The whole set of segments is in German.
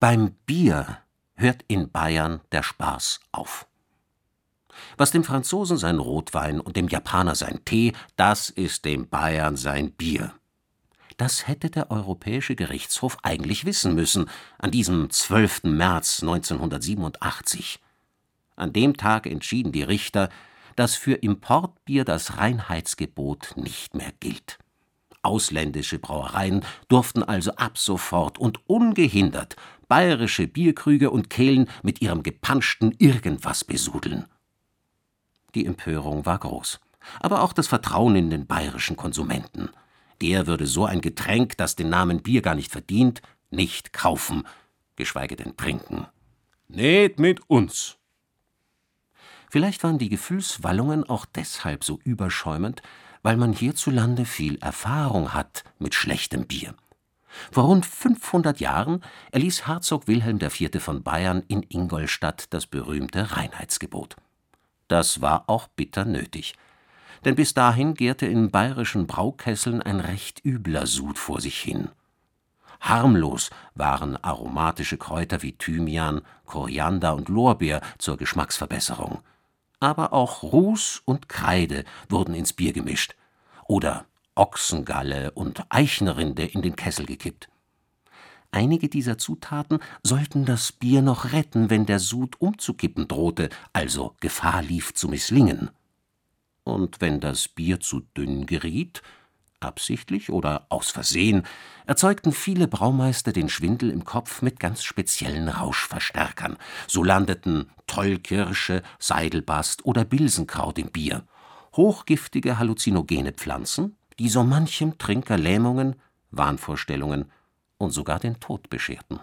Beim Bier hört in Bayern der Spaß auf. Was dem Franzosen sein Rotwein und dem Japaner sein Tee, das ist dem Bayern sein Bier. Das hätte der Europäische Gerichtshof eigentlich wissen müssen, an diesem 12. März 1987. An dem Tag entschieden die Richter, dass für Importbier das Reinheitsgebot nicht mehr gilt. Ausländische Brauereien durften also ab sofort und ungehindert bayerische Bierkrüge und Kehlen mit ihrem gepanschten Irgendwas besudeln. Die Empörung war groß, aber auch das Vertrauen in den bayerischen Konsumenten. Der würde so ein Getränk, das den Namen Bier gar nicht verdient, nicht kaufen, geschweige denn trinken. Nicht mit uns! Vielleicht waren die Gefühlswallungen auch deshalb so überschäumend, weil man hierzulande viel Erfahrung hat mit schlechtem Bier. Vor rund 500 Jahren erließ Herzog Wilhelm IV. Von Bayern in Ingolstadt das berühmte Reinheitsgebot. Das war auch bitter nötig, denn bis dahin gärte in bayerischen Braukesseln ein recht übler Sud vor sich hin. Harmlos waren aromatische Kräuter wie Thymian, Koriander und Lorbeer zur Geschmacksverbesserung. Aber auch Ruß und Kreide wurden ins Bier gemischt oder Ochsengalle und Eichenrinde in den Kessel gekippt. Einige dieser Zutaten sollten das Bier noch retten, wenn der Sud umzukippen drohte, also Gefahr lief zu misslingen. Und wenn das Bier zu dünn geriet, absichtlich oder aus Versehen, erzeugten viele Braumeister den Schwindel im Kopf mit ganz speziellen Rauschverstärkern. So landeten Tollkirsche, Seidelbast oder Bilsenkraut im Bier. Hochgiftige halluzinogene Pflanzen, die so manchem Trinker Lähmungen, Wahnvorstellungen und sogar den Tod bescherten.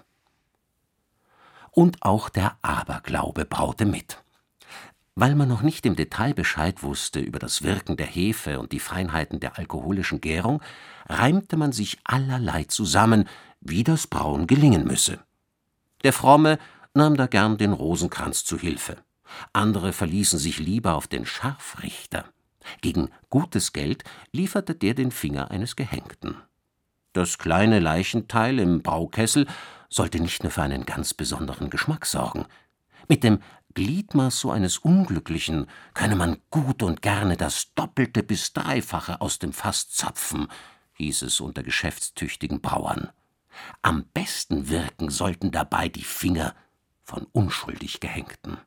Und auch der Aberglaube braute mit. Weil man noch nicht im Detail Bescheid wusste über das Wirken der Hefe und die Feinheiten der alkoholischen Gärung, reimte man sich allerlei zusammen, wie das Brauen gelingen müsse. Der Fromme nahm da gern den Rosenkranz zu Hilfe. Andere verließen sich lieber auf den Scharfrichter. Gegen gutes Geld lieferte der den Finger eines Gehängten. Das kleine Leichenteil im Braukessel sollte nicht nur für einen ganz besonderen Geschmack sorgen. Mit dem Gliedmaß so eines Unglücklichen könne man gut und gerne das Doppelte bis Dreifache aus dem Fass zapfen, hieß es unter geschäftstüchtigen Brauern. Am besten wirken sollten dabei die Finger von unschuldig Gehängten.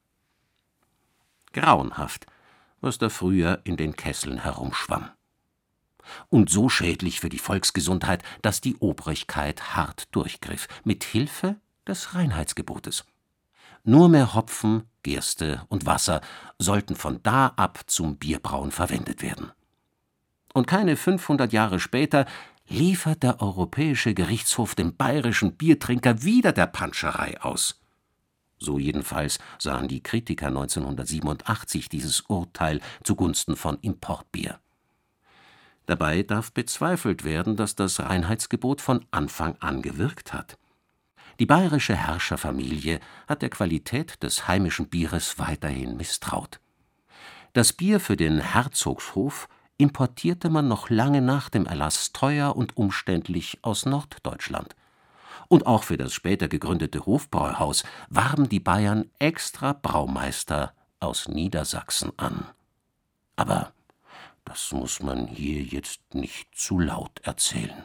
Grauenhaft, was da früher in den Kesseln herumschwamm. Und so schädlich für die Volksgesundheit, dass die Obrigkeit hart durchgriff, mit Hilfe des Reinheitsgebotes. Nur mehr Hopfen, Gerste und Wasser sollten von da ab zum Bierbrauen verwendet werden. Und keine 500 Jahre später liefert der Europäische Gerichtshof dem bayerischen Biertrinker wieder der Panscherei aus. So jedenfalls sahen die Kritiker 1987 dieses Urteil zugunsten von Importbier. Dabei darf bezweifelt werden, dass das Reinheitsgebot von Anfang an gewirkt hat. Die bayerische Herrscherfamilie hat der Qualität des heimischen Bieres weiterhin misstraut. Das Bier für den Herzogshof importierte man noch lange nach dem Erlass teuer und umständlich aus Norddeutschland. Und auch für das später gegründete Hofbräuhaus warben die Bayern extra Braumeister aus Niedersachsen an. Aber das muss man hier jetzt nicht zu laut erzählen.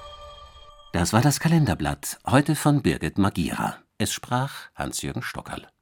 Das war das Kalenderblatt, heute von Birgit Magira. Es sprach Hans-Jürgen Stockerl.